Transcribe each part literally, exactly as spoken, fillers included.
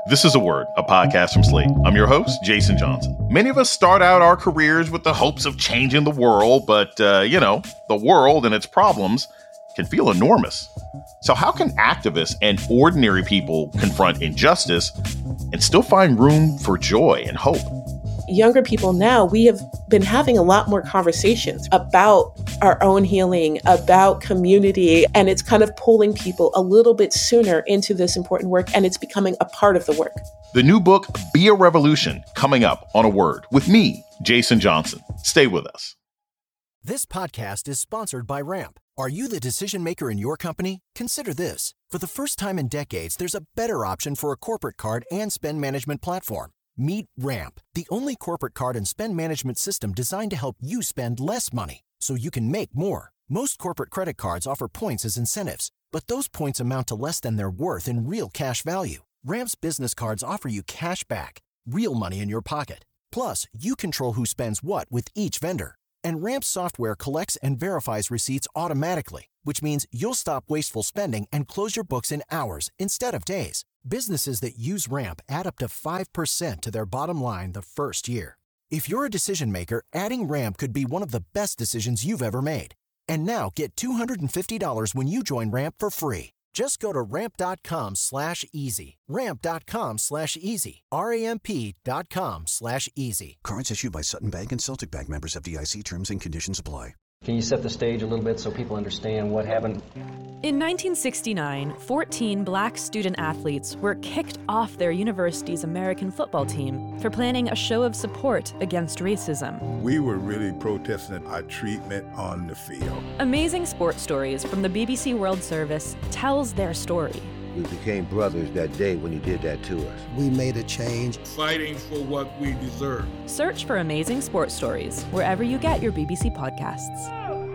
This is A Word, a podcast from Slate. I'm your host, Jason Johnson. Many of us start out our careers with the hopes of changing the world, but, uh, you know, the world and its problems can feel enormous. So how can activists and ordinary people confront injustice and still find room for joy and hope? Younger people now, we have been having a lot more conversations about our own healing, about community, and it's kind of pulling people a little bit sooner into this important work, and it's becoming a part of the work. The new book, Be a Revolution, coming up on A Word with me, Jason Johnson. Stay with us. This podcast is sponsored by Ramp. Are you the decision maker in your company? Consider this. For the first time in decades, there's a better option for a corporate card and spend management platform. Meet Ramp, the only corporate card and spend management system designed to help you spend less money so you can make more. Most corporate credit cards offer points as incentives, but those points amount to less than their worth in real cash value. Ramp's business cards offer you cash back, real money in your pocket. Plus, you control who spends what with each vendor. And Ramp's software collects and verifies receipts automatically, which means you'll stop wasteful spending and close your books in hours instead of days. Businesses that use Ramp add up to five percent to their bottom line the first year. If you're a decision maker, adding Ramp could be one of the best decisions you've ever made. And now get two hundred fifty dollars when you join Ramp for free. Just go to ramp.com slash easy. Ramp.com slash easy. R-A-M-P dot com slash easy. Cards issued by Sutton Bank and Celtic Bank, members, F D I C. Terms and conditions apply. Can you set the stage a little bit so people understand what happened? In nineteen sixty-nine, fourteen black student athletes were kicked off their university's American football team for planning a show of support against racism. We were really protesting our treatment on the field. Amazing Sports Stories from the B B C World Service tells their story. We became brothers that day when he did that to us. We made a change. Fighting for what we deserve. Search for Amazing Sports Stories wherever you get your B B C podcasts.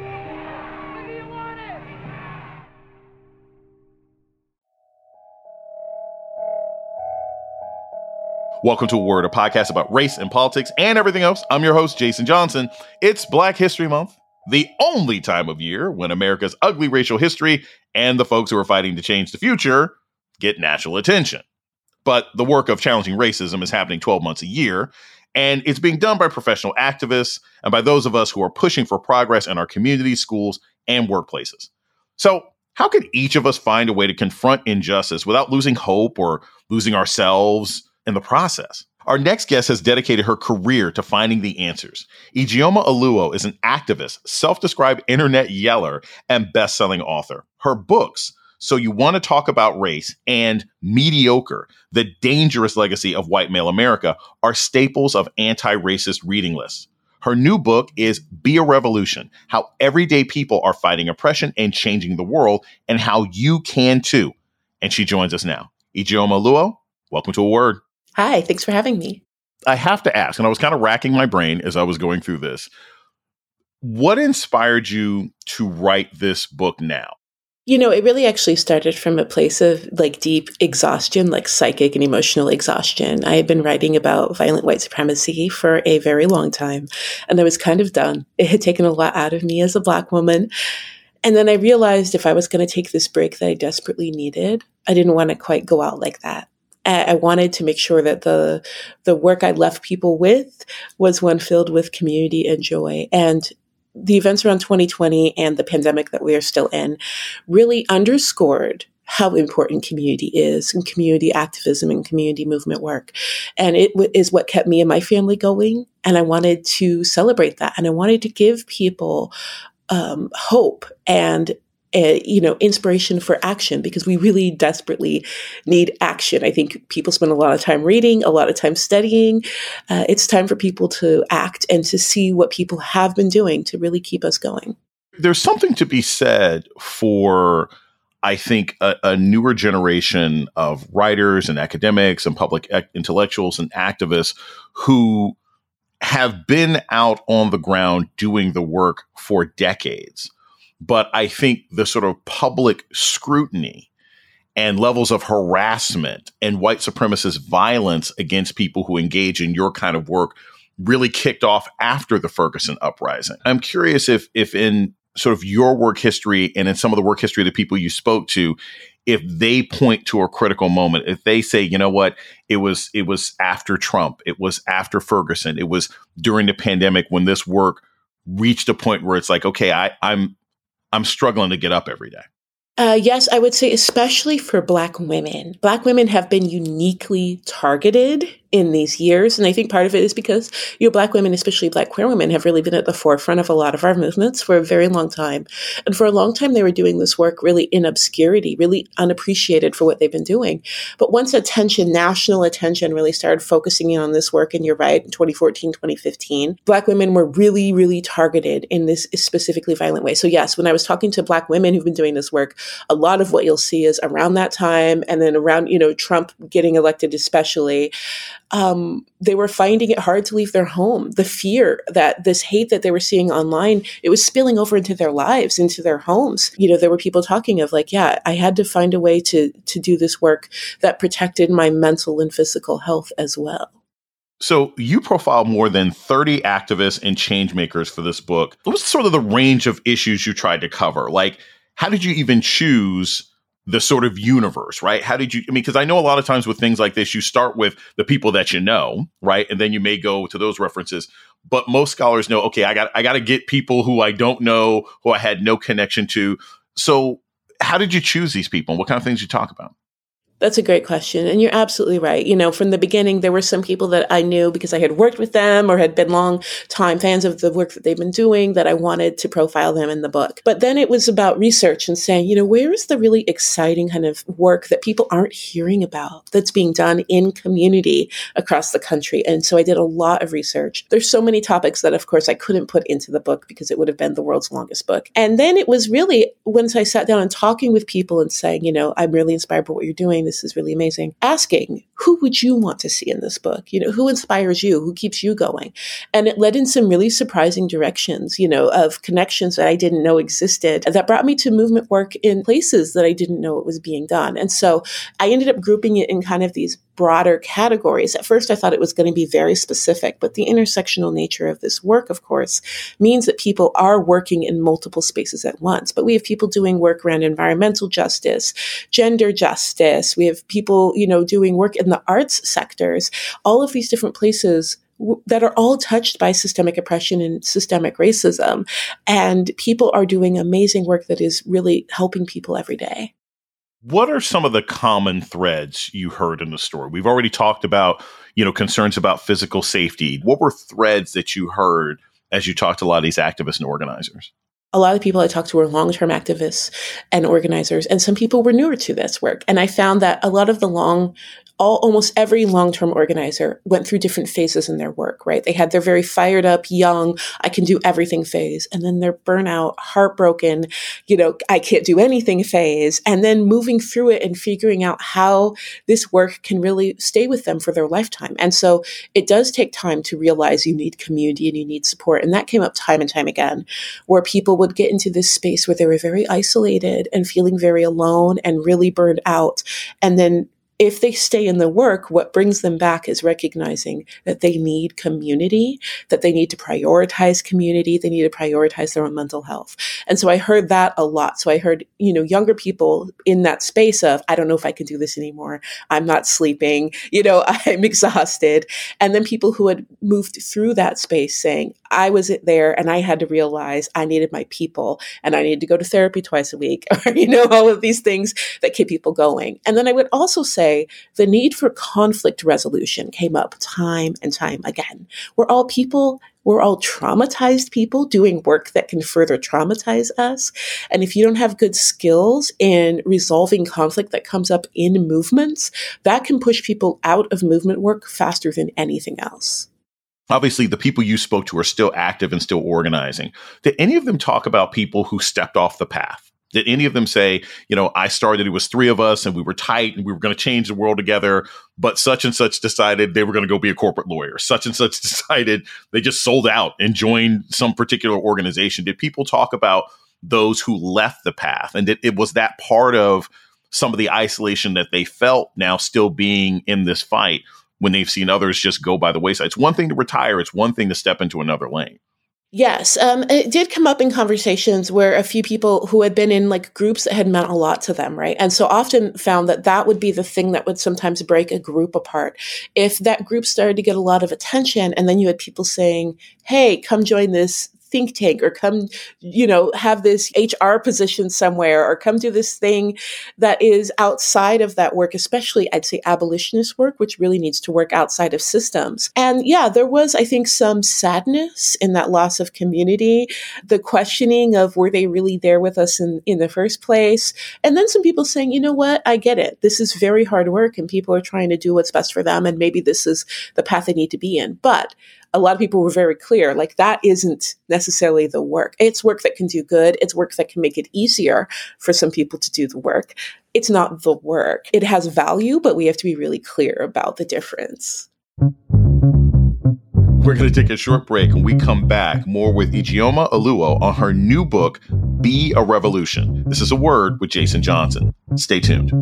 Welcome to A Word, a podcast about race and politics and everything else. I'm your host, Jason Johnson. It's Black History Month, the only time of year when America's ugly racial history and the folks who are fighting to change the future get national attention. But the work of challenging racism is happening twelve months a year, and it's being done by professional activists and by those of us who are pushing for progress in our communities, schools, and workplaces. So how can each of us find a way to confront injustice without losing hope or losing ourselves in the process? Our next guest has dedicated her career to finding the answers. Ijeoma Oluo is an activist, self-described internet yeller, and best-selling author. Her books, So You Want to Talk About Race and Mediocre, The Dangerous Legacy of White Male America, are staples of anti-racist reading lists. Her new book is Be a Revolution, How Everyday People Are Fighting Oppression and Changing the World, and How You Can Too. And she joins us now. Ijeoma Oluo, welcome to A Word. Hi, thanks for having me. I have to ask, and I was kind of racking my brain as I was going through this. What inspired you to write this book now? You know, it really actually started from a place of like deep exhaustion, like psychic and emotional exhaustion. I had been writing about violent white supremacy for a very long time, and I was kind of done. It had taken a lot out of me as a Black woman. And then I realized if I was going to take this break that I desperately needed, I didn't want to quite go out like that. I wanted to make sure that the the work I left people with was one filled with community and joy. And the events around twenty twenty and the pandemic that we are still in really underscored how important community is, and community activism and community movement work. And it w- is what kept me and my family going. And I wanted to celebrate that. And I wanted to give people um, hope and Uh, you know, inspiration for action, because we really desperately need action. I think people spend a lot of time reading, a lot of time studying. Uh, it's time for people to act and to see what people have been doing to really keep us going. There's something to be said for, I think, a, a newer generation of writers and academics and public ec- intellectuals and activists who have been out on the ground doing the work for decades. But I think the sort of public scrutiny and levels of harassment and white supremacist violence against people who engage in your kind of work really kicked off after the Ferguson uprising. I'm curious if if in sort of your work history and in some of the work history of the people you spoke to, if they point to a critical moment, if they say, you know what, it was it was after Trump, it was after Ferguson, it was during the pandemic when this work reached a point where it's like, okay, I, I'm I'm struggling to get up every day? Uh, yes, I would say especially for Black women. Black women have been uniquely targeted in these years. And I think part of it is because, you know, Black women, especially Black queer women, have really been at the forefront of a lot of our movements for a very long time. And for a long time, they were doing this work really in obscurity, really unappreciated for what they've been doing. But once attention, national attention really started focusing in on this work, and you're right, in twenty fourteen, twenty fifteen, Black women were really, really targeted in this specifically violent way. So yes, when I was talking to Black women who've been doing this work, a lot of what you'll see is around that time, and then around, you know, Trump getting elected especially, Um, they were finding it hard to leave their home. The fear that this hate that they were seeing online, it was spilling over into their lives, into their homes. You know, there were people talking of like, yeah, I had to find a way to to do this work that protected my mental and physical health as well. So you profile more than thirty activists and change makers for this book. What was sort of the range of issues you tried to cover? Like, how did you even choose the sort of universe, right? How did you, I mean, because I know a lot of times with things like this, you start with the people that you know, right? And then you may go to those references. But most scholars know, okay, I got, I got to get people who I don't know, who I had no connection to. So how did you choose these people? And what kind of things you talk about? That's a great question. And you're absolutely right. You know, from the beginning, there were some people that I knew because I had worked with them or had been long time fans of the work that they've been doing that I wanted to profile them in the book. But then it was about research and saying, you know, where is the really exciting kind of work that people aren't hearing about that's being done in community across the country? And so I did a lot of research. There's so many topics that, of course, I couldn't put into the book because it would have been the world's longest book. And then it was really, once I sat down and talking with people and saying, you know, I'm really inspired by what you're doing. This is really amazing. Asking, who would you want to see in this book? You know, who inspires you? Who keeps you going? And it led in some really surprising directions, you know, of connections that I didn't know existed that brought me to movement work in places that I didn't know it was being done. And so I ended up grouping it in kind of these broader categories. At first, I thought it was going to be very specific, but the intersectional nature of this work, of course, means that people are working in multiple spaces at once. But we have people doing work around environmental justice, gender justice. We have people, you know, doing work in the arts sectors, all of these different places w- that are all touched by systemic oppression and systemic racism. And people are doing amazing work that is really helping people every day. What are some of the common threads you heard in the story? We've already talked about, you know, concerns about physical safety. What were threads that you heard as you talked to a lot of these activists and organizers? A lot of the people I talked to were long-term activists and organizers, and some people were newer to this work. And I found that a lot of the long, all, almost every long-term organizer went through different phases in their work, right? They had their very fired up, young, I can do everything phase, and then their burnout, heartbroken, you know, I can't do anything phase, and then moving through it and figuring out how this work can really stay with them for their lifetime. And so it does take time to realize you need community and you need support. And that came up time and time again, where people would get into this space where they were very isolated and feeling very alone and really burned out. And then if they stay in the work, what brings them back is recognizing that they need community, that they need to prioritize community, they need to prioritize their own mental health. And so I heard that a lot. So I heard, you know, younger people in that space of, I don't know if I can do this anymore. I'm not sleeping, you know, I'm exhausted. And then people who had moved through that space saying, I was there and I had to realize I needed my people and I needed to go to therapy twice a week, or, you know, all of these things that keep people going. And then I would also say, the need for conflict resolution came up time and time again. We're all people, we're all traumatized people doing work that can further traumatize us. And if you don't have good skills in resolving conflict that comes up in movements, that can push people out of movement work faster than anything else. Obviously, the people you spoke to are still active and still organizing. Did any of them talk about people who stepped off the path? Did any of them say, you know, I started, it was three of us and we were tight and we were going to change the world together, but such and such decided they were going to go be a corporate lawyer. Such and such decided they just sold out and joined some particular organization. Did people talk about those who left the path? And did, it was that part of some of the isolation that they felt now still being in this fight when they've seen others just go by the wayside? It's one thing to retire. It's one thing to step into another lane. Yes, um, it did come up in conversations where a few people who had been in like groups that had meant a lot to them, right? And so often found that that would be the thing that would sometimes break a group apart. If that group started to get a lot of attention and then you had people saying, hey, come join this think tank or come, you know, have this H R position somewhere or come do this thing that is outside of that work, especially I'd say abolitionist work, which really needs to work outside of systems. And yeah, there was, I think, some sadness in that loss of community, the questioning of were they really there with us in, in the first place? And then some people saying, you know what, I get it. This is very hard work and people are trying to do what's best for them. And maybe this is the path they need to be in. But a lot of people were very clear, like that isn't necessarily the work. It's work that can do good. It's work that can make it easier for some people to do the work. It's not the work. It has value, but we have to be really clear about the difference. We're going to take a short break and we come back more with Ijeoma Oluo on her new book, Be a Revolution. This is A Word with Jason Johnson. Stay tuned.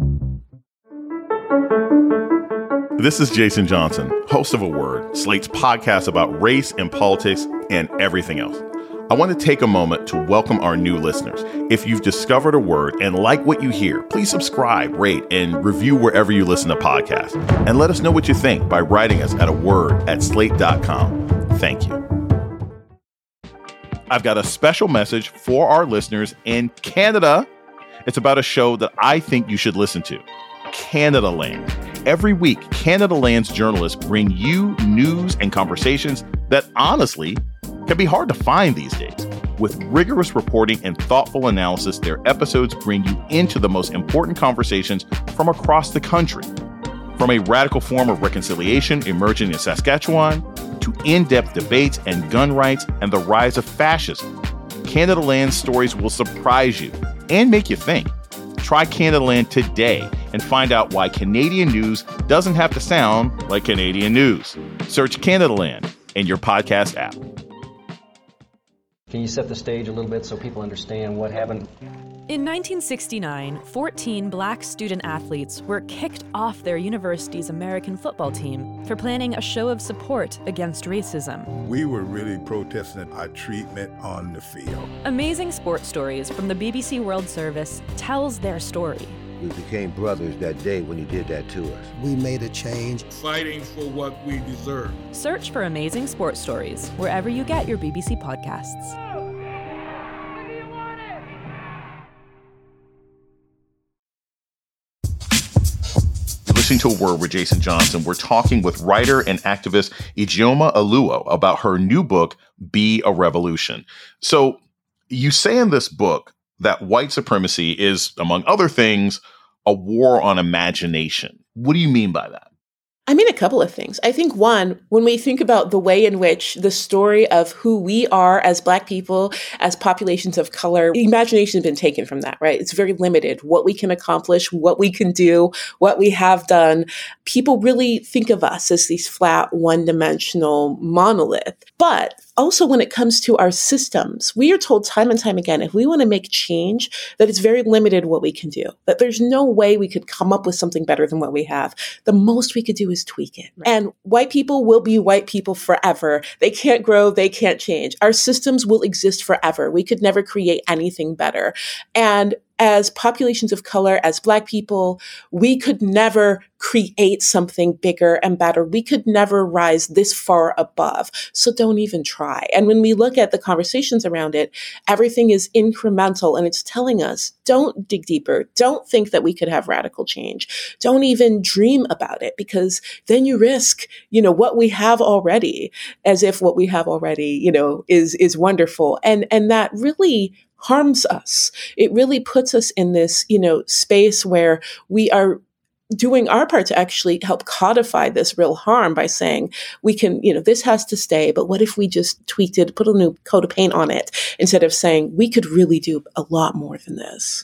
This is Jason Johnson, host of A Word, Slate's podcast about race and politics and everything else. I want to take a moment to welcome our new listeners. If you've discovered A Word and like what you hear, please subscribe, rate, and review wherever you listen to podcasts. And let us know what you think by writing us at a word at slate dot com. Thank you. I've got a special message for our listeners in Canada. It's about a show that I think you should listen to, Canadaland. Every week, Canadaland's journalists bring you news and conversations that honestly can be hard to find these days. With rigorous reporting and thoughtful analysis, their episodes bring you into the most important conversations from across the country. From a radical form of reconciliation emerging in Saskatchewan to in-depth debates and gun rights and the rise of fascism, Canadaland's stories will surprise you and make you think. Try Canadaland today and find out why Canadian news doesn't have to sound like Canadian news. Search Canadaland in your podcast app. Can you set the stage a little bit so people understand what happened? In nineteen sixty-nine, fourteen black student athletes were kicked off their university's American football team for planning a show of support against racism. We were really protesting our treatment on the field. Amazing Sports Stories from the B B C World Service tells their story. We became brothers that day when you did that to us. We made a change. Fighting for what we deserve. Search for Amazing Sports Stories wherever you get your B B C podcasts. To A Word with Jason Johnson. We're talking with writer and activist Ijeoma Oluo about her new book, Be a Revolution. So you say in this book that white supremacy is, among other things, a war on imagination. What do you mean by that? I mean, a couple of things. I think one, when we think about the way in which the story of who we are as Black people, as populations of color, imagination has been taken from that, right? It's very limited. What we can accomplish, what we can do, what we have done. People really think of us as these flat, one-dimensional monolith. But also when it comes to our systems, we are told time and time again, if we want to make change, that it's very limited what we can do, that there's no way we could come up with something better than what we have. The most we could do is tweak it. Right. And white people will be white people forever. They can't grow. They can't change. Our systems will exist forever. We could never create anything better. And as populations of color, as Black people, we could never create something bigger and better. We could never rise this far above. So don't even try. And when we look at the conversations around it, everything is incremental and it's telling us, don't dig deeper. Don't think that we could have radical change. Don't even dream about it, because then you risk, you know, what we have already, as if what we have already, you know, is, is wonderful. And, and that really harms us. It really puts us in this, you know, space where we are doing our part to actually help codify this real harm by saying we can, you know, this has to stay, but what if we just tweaked it, put a new coat of paint on it, instead of saying we could really do a lot more than this.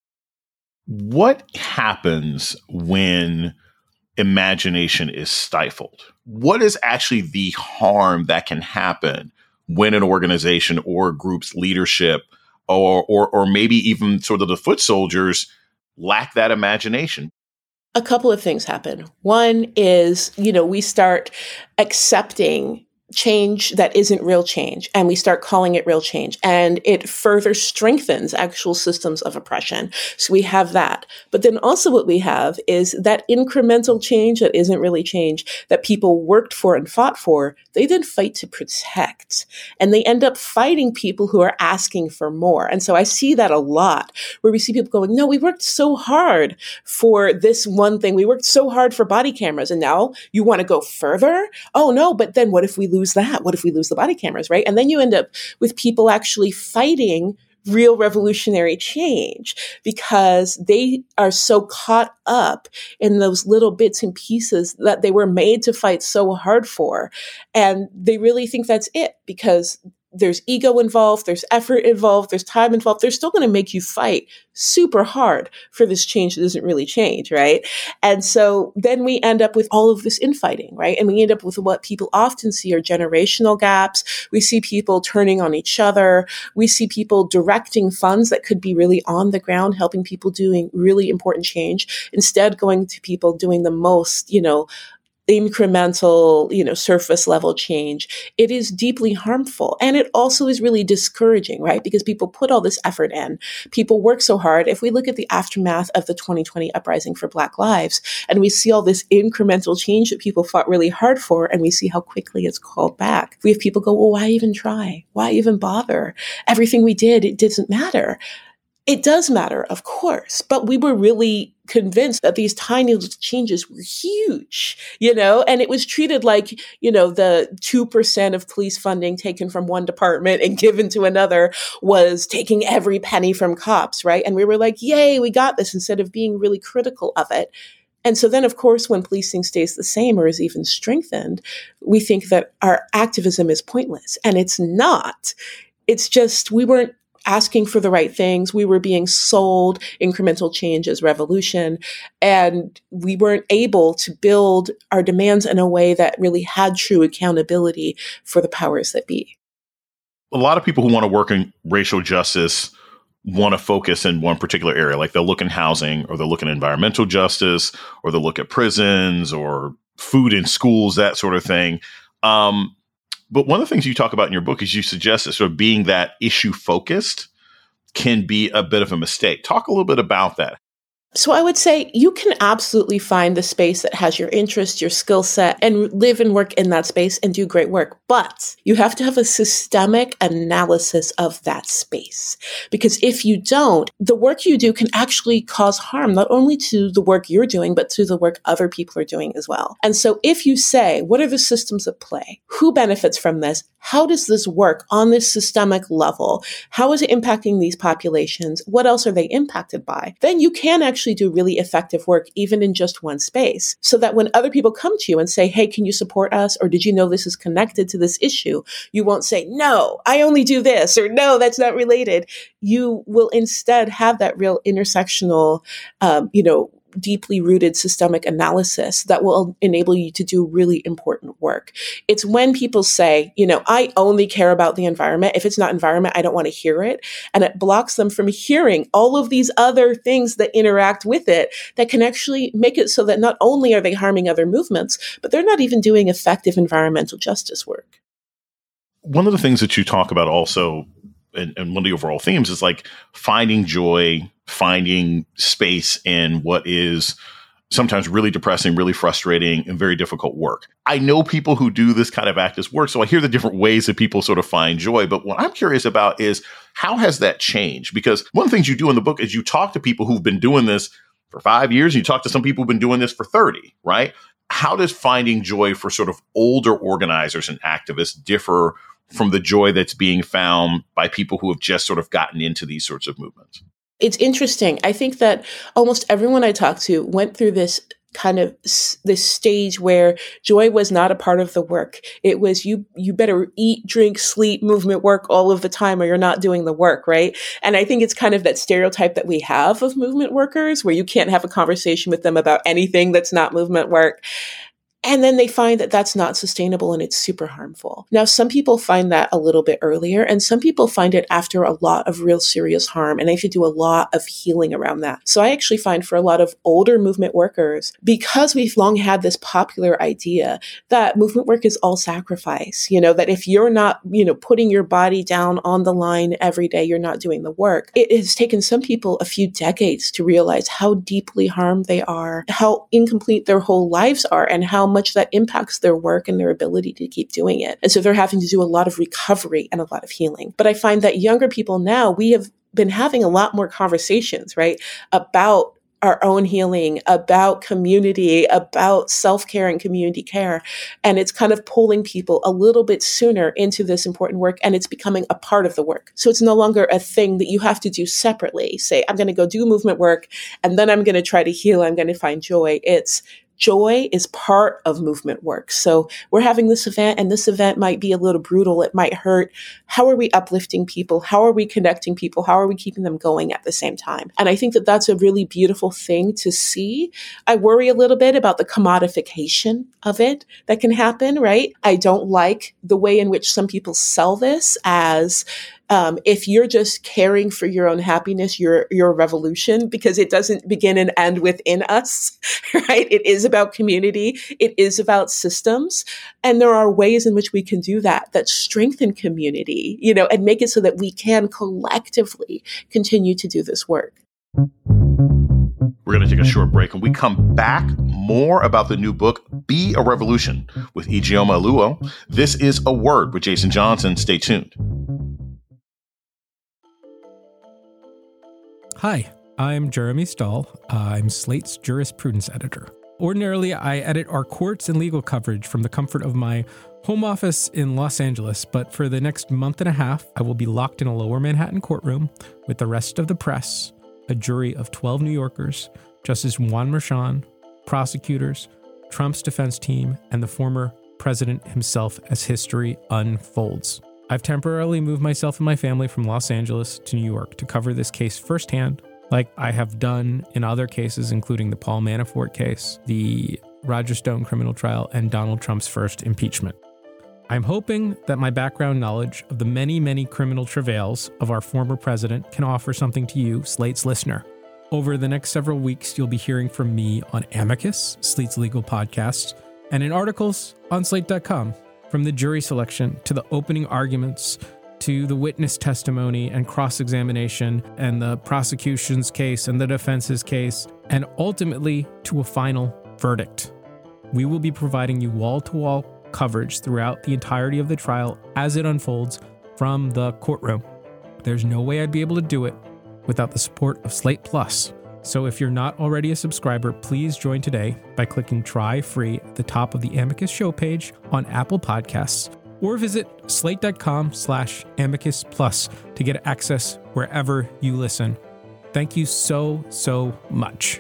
What happens when imagination is stifled? What is actually the harm that can happen when an organization or a group's leadership or, or, or maybe even sort of the foot soldiers lack that imagination? A couple of things happen. One is, you know, we start accepting change that isn't real change, and we start calling it real change, and it further strengthens actual systems of oppression. So we have that. But then also what we have is that incremental change that isn't really change that people worked for and fought for, they then fight to protect. And they end up fighting people who are asking for more. And so I see that a lot, where we see people going, no, we worked so hard for this one thing. We worked so hard for body cameras, and now you want to go further? Oh no, but then what if we lose that? What if we lose the body cameras, right? And then you end up with people actually fighting real revolutionary change because they are so caught up in those little bits and pieces that they were made to fight so hard for. And they really think that's it because there's ego involved, there's effort involved, there's time involved. They're still going to make you fight super hard for this change that doesn't really change, right? And so then we end up with all of this infighting, right? And we end up with what people often see are generational gaps. We see people turning on each other. We see people directing funds that could be really on the ground, helping people doing really important change, instead going to people doing the most, you know, incremental, you know, surface level change. It is deeply harmful. And it also is really discouraging, right? Because people put all this effort in. People work so hard. If we look at the aftermath of the twenty twenty uprising for Black lives, and we see all this incremental change that people fought really hard for, and we see how quickly it's called back. We have people go, well, why even try? Why even bother? Everything we did, it doesn't matter. It does matter, of course, but we were really convinced that these tiny little changes were huge, you know, and it was treated like, you know, the two percent of police funding taken from one department and given to another was taking every penny from cops, right? And we were like, yay, we got this, instead of being really critical of it. And so then, of course, when policing stays the same or is even strengthened, we think that our activism is pointless, and it's not. It's just we weren't asking for the right things. We were being sold incremental change as revolution, and we weren't able to build our demands in a way that really had true accountability for the powers that be. A lot of people who want to work in racial justice want to focus in one particular area, like they'll look in housing, or they'll look at environmental justice, or they'll look at prisons or food in schools, that sort of thing. Um, But one of the things you talk about in your book is you suggest that sort of being that issue focused can be a bit of a mistake. Talk a little bit about that. So I would say you can absolutely find the space that has your interest, your skill set, and live and work in that space and do great work. But you have to have a systemic analysis of that space. Because if you don't, the work you do can actually cause harm, not only to the work you're doing, but to the work other people are doing as well. And so if you say, what are the systems at play? Who benefits from this? How does this work on this systemic level? How is it impacting these populations? What else are they impacted by? Then you can actually do really effective work, even in just one space, so that when other people come to you and say, hey, can you support us? Or did you know this is connected to this issue? You won't say, no, I only do this, or no, that's not related. You will instead have that real intersectional, um, you know, deeply rooted systemic analysis that will enable you to do really important work. It's when people say, you know, I only care about the environment. If it's not environment, I don't want to hear it. And it blocks them from hearing all of these other things that interact with it that can actually make it so that not only are they harming other movements, but they're not even doing effective environmental justice work. One of the things that you talk about also, and, and one of the overall themes, is like finding joy, finding space in what is sometimes really depressing, really frustrating, and very difficult work. I know people who do this kind of activist work, so I hear the different ways that people sort of find joy. But what I'm curious about is, how has that changed? Because one of the things you do in the book is you talk to people who've been doing this for five years, and you talk to some people who've been doing this for thirty, right? How does finding joy for sort of older organizers and activists differ from the joy that's being found by people who have just sort of gotten into these sorts of movements? It's interesting. I think that almost everyone I talked to went through this kind of s- this stage where joy was not a part of the work. It was you you better eat, drink, sleep, movement work all of the time, or you're not doing the work, right? And I think it's kind of that stereotype that we have of movement workers, where you can't have a conversation with them about anything that's not movement work. And then they find that that's not sustainable and it's super harmful. Now, some people find that a little bit earlier, and some people find it after a lot of real serious harm, and they have to do a lot of healing around that. So I actually find for a lot of older movement workers, because we've long had this popular idea that movement work is all sacrifice, you know, that if you're not, you know, putting your body down on the line every day, you're not doing the work. It has taken some people a few decades to realize how deeply harmed they are, how incomplete their whole lives are, and how much that impacts their work and their ability to keep doing it. And so they're having to do a lot of recovery and a lot of healing. But I find that younger people now, we have been having a lot more conversations, right, about our own healing, about community, about self-care and community care. And it's kind of pulling people a little bit sooner into this important work, and it's becoming a part of the work. So it's no longer a thing that you have to do separately. Say, I'm going to go do movement work, and then I'm going to try to heal, I'm going to find joy. It's joy is part of movement work. So we're having this event, and this event might be a little brutal. It might hurt. How are we uplifting people? How are we connecting people? How are we keeping them going at the same time? And I think that that's a really beautiful thing to see. I worry a little bit about the commodification of it that can happen, right? I don't like the way in which some people sell this as Um, if you're just caring for your own happiness, you're, you're a revolution, because it doesn't begin and end within us, right? It is about community. It is about systems. And there are ways in which we can do that, that strengthen community, you know, and make it so that we can collectively continue to do this work. We're going to take a short break. When we come back, more about the new book, Be a Revolution, with Ijeoma Oluo. This is A Word with Jason Johnson. Stay tuned. Hi, I'm Jeremy Stahl. I'm Slate's jurisprudence editor. Ordinarily, I edit our courts and legal coverage from the comfort of my home office in Los Angeles, but for the next month and a half, I will be locked in a lower Manhattan courtroom with the rest of the press, a jury of twelve New Yorkers, Justice Juan Merchan, prosecutors, Trump's defense team, and the former president himself as history unfolds. I've temporarily moved myself and my family from Los Angeles to New York to cover this case firsthand, like I have done in other cases, including the Paul Manafort case, the Roger Stone criminal trial, and Donald Trump's first impeachment. I'm hoping that my background knowledge of the many, many criminal travails of our former president can offer something to you, Slate's listener. Over the next several weeks, you'll be hearing from me on Amicus, Slate's legal podcasts, and in articles on slate dot com. From the jury selection to the opening arguments to the witness testimony and cross-examination and the prosecution's case and the defense's case, and ultimately to a final verdict. We will be providing you wall-to-wall coverage throughout the entirety of the trial as it unfolds from the courtroom. There's no way I'd be able to do it without the support of Slate Plus. So if you're not already a subscriber, please join today by clicking Try Free at the top of the Amicus show page on Apple Podcasts, or visit slate.com slash amicus plus to get access wherever you listen. Thank you so, so much.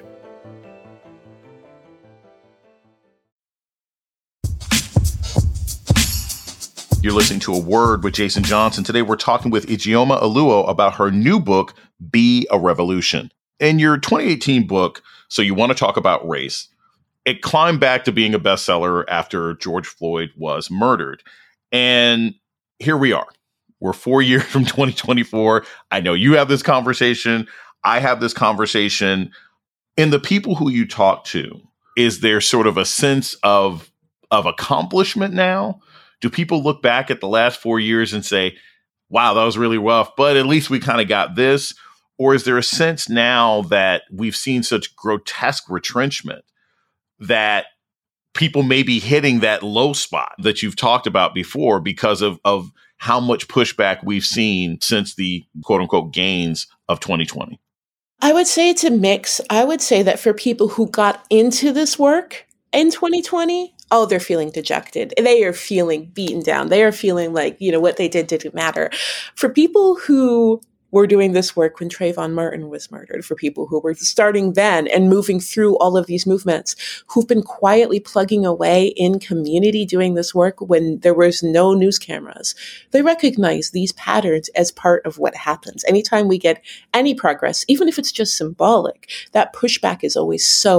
You're listening to A Word with Jason Johnson. Today, we're talking with Ijeoma Oluo about her new book, Be a Revolution. In your twenty eighteen book, So You Want to Talk About Race, it climbed back to being a bestseller after George Floyd was murdered. And here we are. We're four years from twenty twenty-four. I know you have this conversation. I have this conversation. In the people who you talk to, is there sort of a sense of, of accomplishment now? Do people look back at the last four years and say, wow, that was really rough, but at least we kind of got this? Or is there a sense now that we've seen such grotesque retrenchment that people may be hitting that low spot that you've talked about before because of, of how much pushback we've seen since the quote unquote gains of twenty twenty? I would say it's a mix. I would say that for people who got into this work in twenty twenty, oh, they're feeling dejected. They are feeling beaten down. They are feeling like, you know, what they did didn't matter. For people who were doing this work when Trayvon Martin was murdered, for people who were starting then and moving through all of these movements, who've been quietly plugging away in community doing this work when there was no news cameras, they recognize these patterns as part of what happens. Anytime we get any progress, even if it's just symbolic, that pushback is always so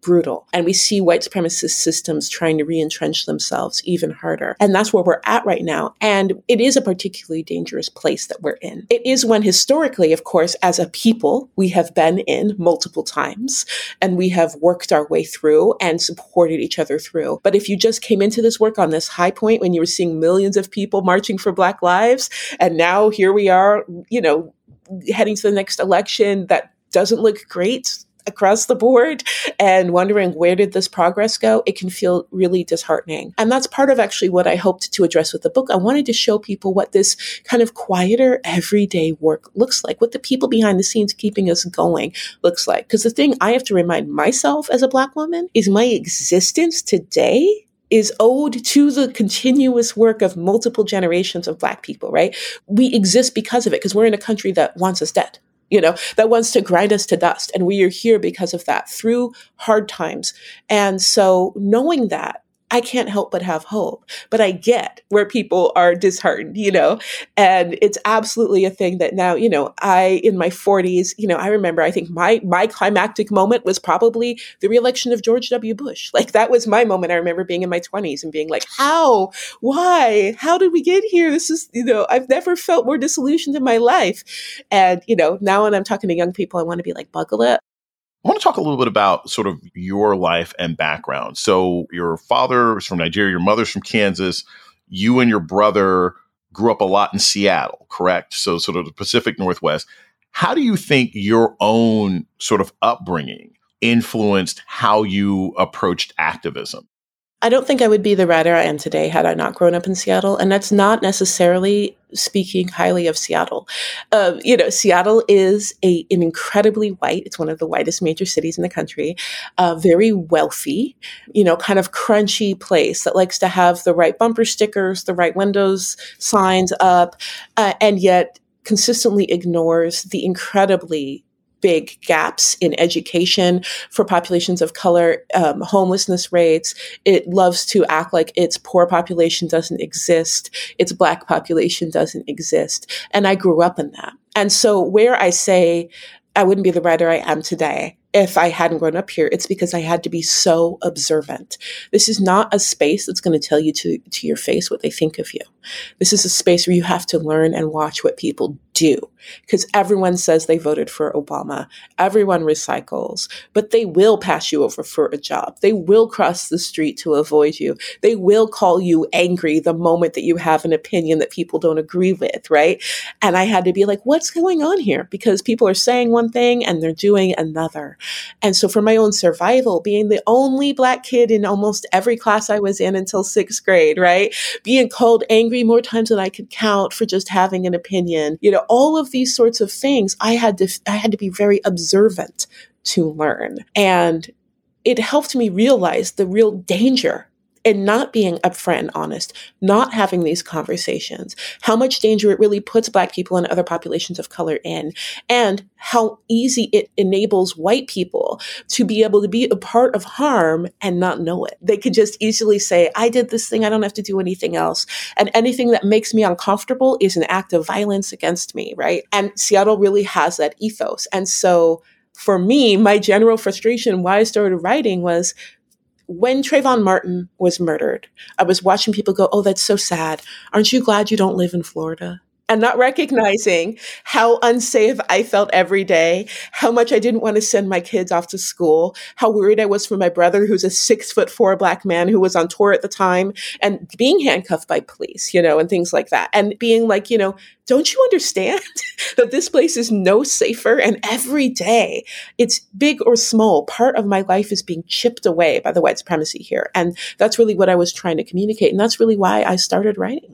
brutal. And we see white supremacist systems trying to re-entrench themselves even harder. And that's where we're at right now. And it is a particularly dangerous place that we're in. It is one historically, of course, as a people, we have been in multiple times, and we have worked our way through and supported each other through. But if you just came into this work on this high point when you were seeing millions of people marching for Black lives, and now here we are, you know, heading to the next election that doesn't look great across the board, and wondering where did this progress go, it can feel really disheartening. And that's part of actually what I hoped to address with the book. I wanted to show people what this kind of quieter, everyday work looks like, what the people behind the scenes keeping us going looks like. Because the thing I have to remind myself as a Black woman is my existence today is owed to the continuous work of multiple generations of Black people, right? We exist because of it, because we're in a country that wants us dead, you know, that wants to grind us to dust. And we are here because of that through hard times. And so knowing that, I can't help but have hope. But I get where people are disheartened, you know, and it's absolutely a thing that now, you know, I, in my forties, you know, I remember, I think my, my climactic moment was probably the reelection of George W. Bush. Like, that was my moment. I remember being in my twenties and being like, how, why, how did we get here? This is, you know, I've never felt more disillusioned in my life. And, you know, now when I'm talking to young people, I want to be like, buckle up. I want to talk a little bit about sort of your life and background. So your father is from Nigeria, your mother's from Kansas. You and your brother grew up a lot in Seattle, correct? So sort of the Pacific Northwest. How do you think your own sort of upbringing influenced how you approached activism? I don't think I would be the writer I am today had I not grown up in Seattle. And that's not necessarily speaking highly of Seattle. Uh, you know, Seattle is a, an incredibly white, it's one of the whitest major cities in the country, uh, very wealthy, you know, kind of crunchy place that likes to have the right bumper stickers, the right windows signs up, uh, and yet consistently ignores the incredibly big gaps in education for populations of color, um, homelessness rates. It loves to act like its poor population doesn't exist, its Black population doesn't exist. And I grew up in that. And so where I say I wouldn't be the writer I am today if I hadn't grown up here, it's because I had to be so observant. This is not a space that's going to tell you to, to your face what they think of you. This is a space where you have to learn and watch what people do, because everyone says they voted for Obama. Everyone recycles, but they will pass you over for a job. They will cross the street to avoid you. They will call you angry the moment that you have an opinion that people don't agree with, right? And I had to be like, what's going on here? Because people are saying one thing and they're doing another. And so for my own survival, being the only Black kid in almost every class I was in until sixth grade, right? Being called angry more times than I could count for just having an opinion, you know, all of these sorts of things, I had to, I had to be very observant to learn. And it helped me realize the real danger in not being upfront and honest, not having these conversations, how much danger it really puts Black people and other populations of color in, and how easy it enables white people to be able to be a part of harm and not know it. They could just easily say, I did this thing, I don't have to do anything else. And anything that makes me uncomfortable is an act of violence against me, right? And Seattle really has that ethos. And so for me, my general frustration why I started writing was, when Trayvon Martin was murdered, I was watching people go, oh, that's so sad. Aren't you glad you don't live in Florida? And not recognizing how unsafe I felt every day, how much I didn't want to send my kids off to school, how worried I was for my brother, who's a six foot four Black man who was on tour at the time, and being handcuffed by police, you know, and things like that. And being like, you know, don't you understand that this place is no safer? And every day, it's big or small, part of my life is being chipped away by the white supremacy here. And that's really what I was trying to communicate. And that's really why I started writing.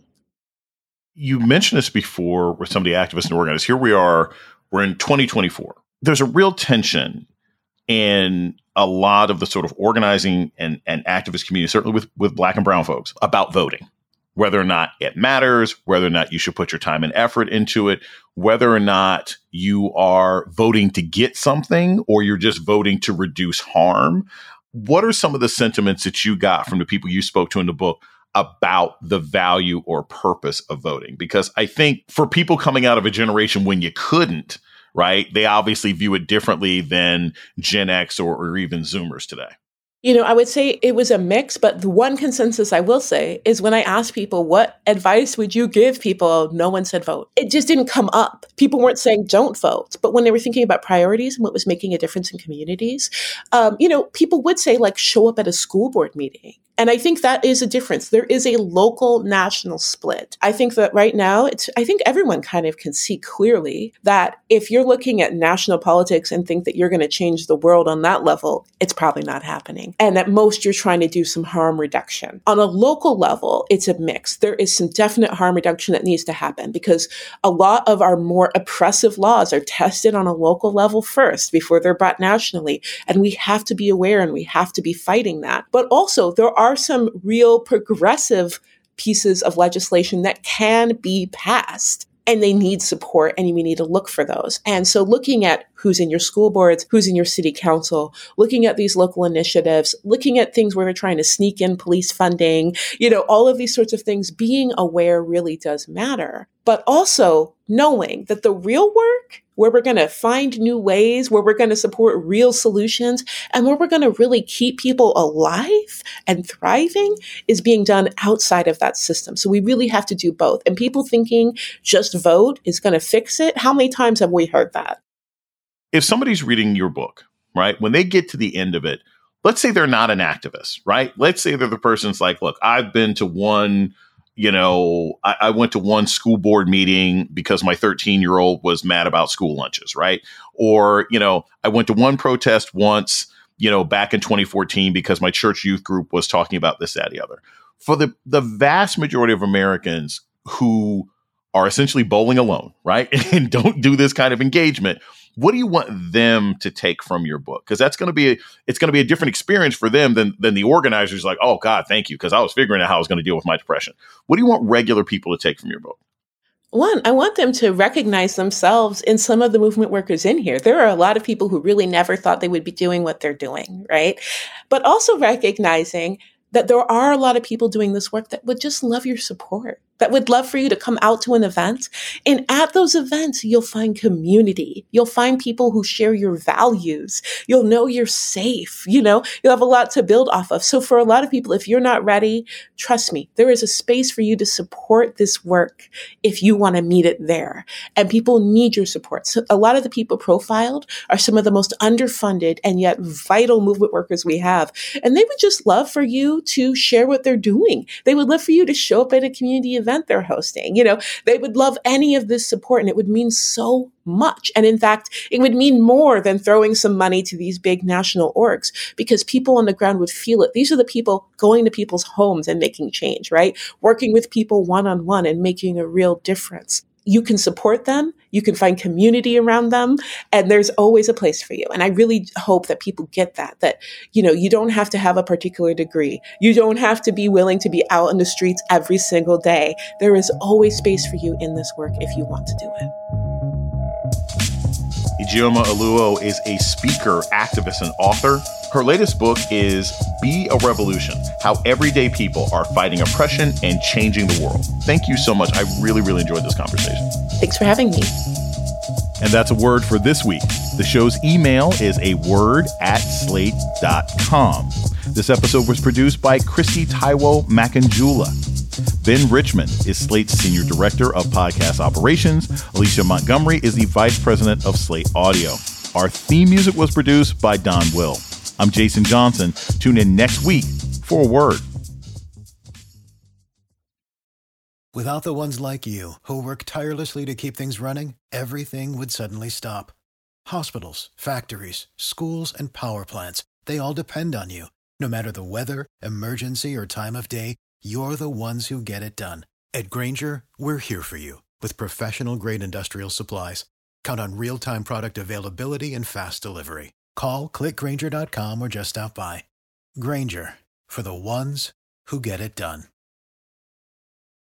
You mentioned this before with some of the activists and organizers. Here we are, we're in twenty twenty-four. There's a real tension in a lot of the sort of organizing and, and activist community, certainly with, with Black and brown folks, about voting, whether or not it matters, whether or not you should put your time and effort into it, whether or not you are voting to get something or you're just voting to reduce harm. What are some of the sentiments that you got from the people you spoke to in the book about the value or purpose of voting? Because I think for people coming out of a generation when you couldn't, right, they obviously view it differently than Gen X or, or even Zoomers today. You know, I would say it was a mix, but the one consensus I will say is when I asked people, what advice would you give people? No one said vote. It just didn't come up. People weren't saying don't vote. But when they were thinking about priorities and what was making a difference in communities, um, you know, people would say like show up at a school board meeting. And I think that is a difference. There is a local national split. I think that right now, it's, I think everyone kind of can see clearly that if you're looking at national politics and think that you're going to change the world on that level, it's probably not happening. And at most, you're trying to do some harm reduction. On a local level, it's a mix. There is some definite harm reduction that needs to happen because a lot of our more oppressive laws are tested on a local level first before they're brought nationally. And we have to be aware and we have to be fighting that. But also, there are are some real progressive pieces of legislation that can be passed. And they need support, and we need to look for those. And so looking at who's in your school boards, who's in your city council, looking at these local initiatives, looking at things where we're trying to sneak in police funding, you know, all of these sorts of things, being aware really does matter. But also knowing that the real work, where we're going to find new ways, where we're going to support real solutions, and where we're going to really keep people alive and thriving is being done outside of that system. So we really have to do both. And people thinking just vote is going to fix it. How many times have we heard that? If somebody's reading your book, right, when they get to the end of it, let's say they're not an activist, right? Let's say they're the person's like, look, I've been to one You know, I, I went to one school board meeting because my thirteen year old was mad about school lunches, right? Or, you know, I went to one protest once, you know, back in twenty fourteen because my church youth group was talking about this, that, the other. For the, the vast majority of Americans who are essentially bowling alone, right? And don't do this kind of engagement. What do you want them to take from your book? Because that's going to be a, it's going to be a different experience for them than than the organizers. Like, oh God, thank you, because I was figuring out how I was going to deal with my depression. What do you want regular people to take from your book? One, I want them to recognize themselves in some of the movement workers in here. There are a lot of people who really never thought they would be doing what they're doing, right? But also recognizing that there are a lot of people doing this work that would just love your support, that would love for you to come out to an event. And at those events, you'll find community. You'll find people who share your values. You'll know you're safe. You know, you'll have a lot to build off of. So for a lot of people, if you're not ready, trust me, there is a space for you to support this work if you want to meet it there. And people need your support. So a lot of the people profiled are some of the most underfunded and yet vital movement workers we have. And they would just love for you to share what they're doing. They would love for you to show up at a community event they're hosting. You know, they would love any of this support, and it would mean so much. And in fact, it would mean more than throwing some money to these big national orgs, because people on the ground would feel it. These are the people going to people's homes and making change, right? Working with people one-on-one and making a real difference. You can support them, you can find community around them, and there's always a place for you. And I really hope that people get that, that, you know, you don't have to have a particular degree. You don't have to be willing to be out in the streets every single day. There is always space for you in this work if you want to do it. Ijeoma Oluo is a speaker, activist, and author. Her latest book is Be a Revolution: How Everyday People Are Fighting Oppression and Changing the World. Thank you so much. I really, really enjoyed this conversation. Thanks for having me. And that's a word for this week. The show's email is a word at slate dot com. This episode was produced by Christy Taiwo Makanjula. Ben Richmond is Slate's Senior Director of Podcast Operations. Alicia Montgomery is the Vice President of Slate Audio. Our theme music was produced by Don Will. I'm Jason Johnson. Tune in next week for a word. Without the ones like you, who work tirelessly to keep things running, everything would suddenly stop. Hospitals, factories, schools, and power plants, they all depend on you. No matter the weather, emergency, or time of day, you're the ones who get it done. At Grainger, we're here for you with professional-grade industrial supplies. Count on real-time product availability and fast delivery. Call, click Grainger dot com, or just stop by. Grainger, for the ones who get it done.